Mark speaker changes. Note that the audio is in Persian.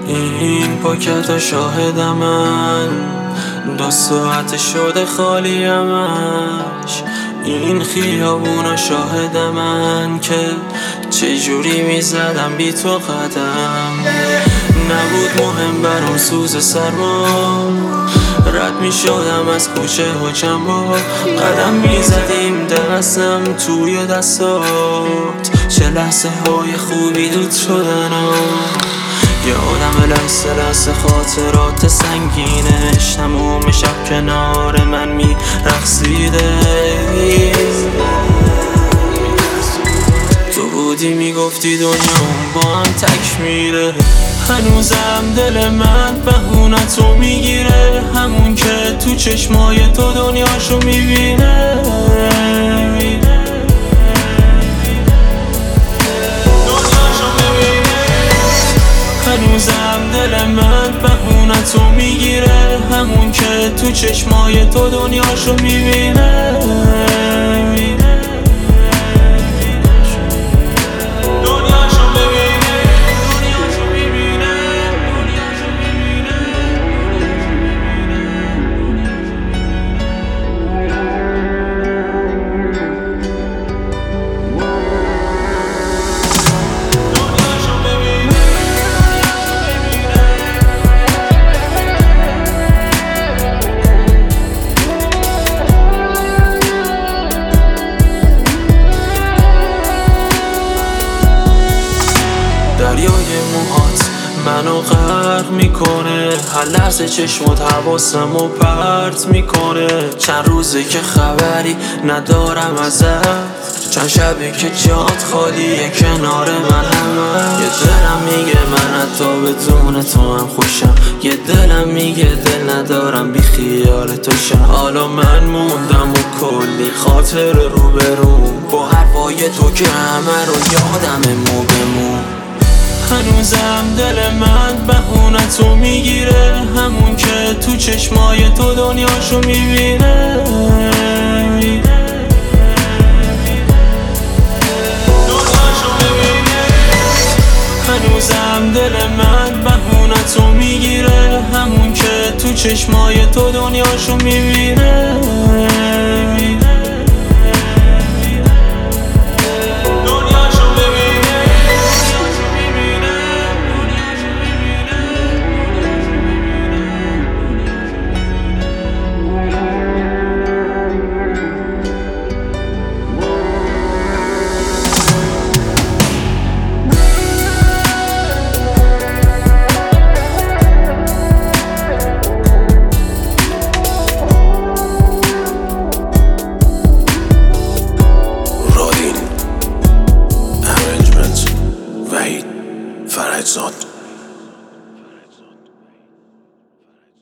Speaker 1: این پاکت شاهد من 2 ساعت شده خالی همش. این خیابونا شاهد من که چجوری میزدم بی تو قدم. نبود مهم برام سوز سرما، رد میشدم از کوچه و چنبا. قدم میزدیم دستم توی دستات، چه لحظه های خوبی دود شدن. یادم لحظه خاطرات سنگینش، تموم شب کنار من میرقصیده. تو بودی میگفتی دنیام با هم تکمیله. هنوزم دل من بهونتو میگیره، همون که تو چشمای تو دنیاشو میبینه. هنوزم دل من بهونتو میگیره، همون که تو چشمای تو دنیاشو میبینه. دریای موهات منو غرق میکنه، هر لحظه چشمات حواسمو پرت میکنه. چند روزه که خبری ندارم ازت، چند شبه که جات خالیه کنار من همه. یه دلم میگه من حتی بدون تو هم خوشم، یه دلم میگه دل ندارم بی خیال تو شم. حالا من موندم و کلی خاطر رو برون، با حرفای تو که همه رو یادم مو به مو. هنوزم دل من بهونتو میگیره، همون که تو چشمای تو دنیاشو میبینه. هنوزم دل من بهونتو میگیره، همون که تو چشمای تو دنیاشو میبینه.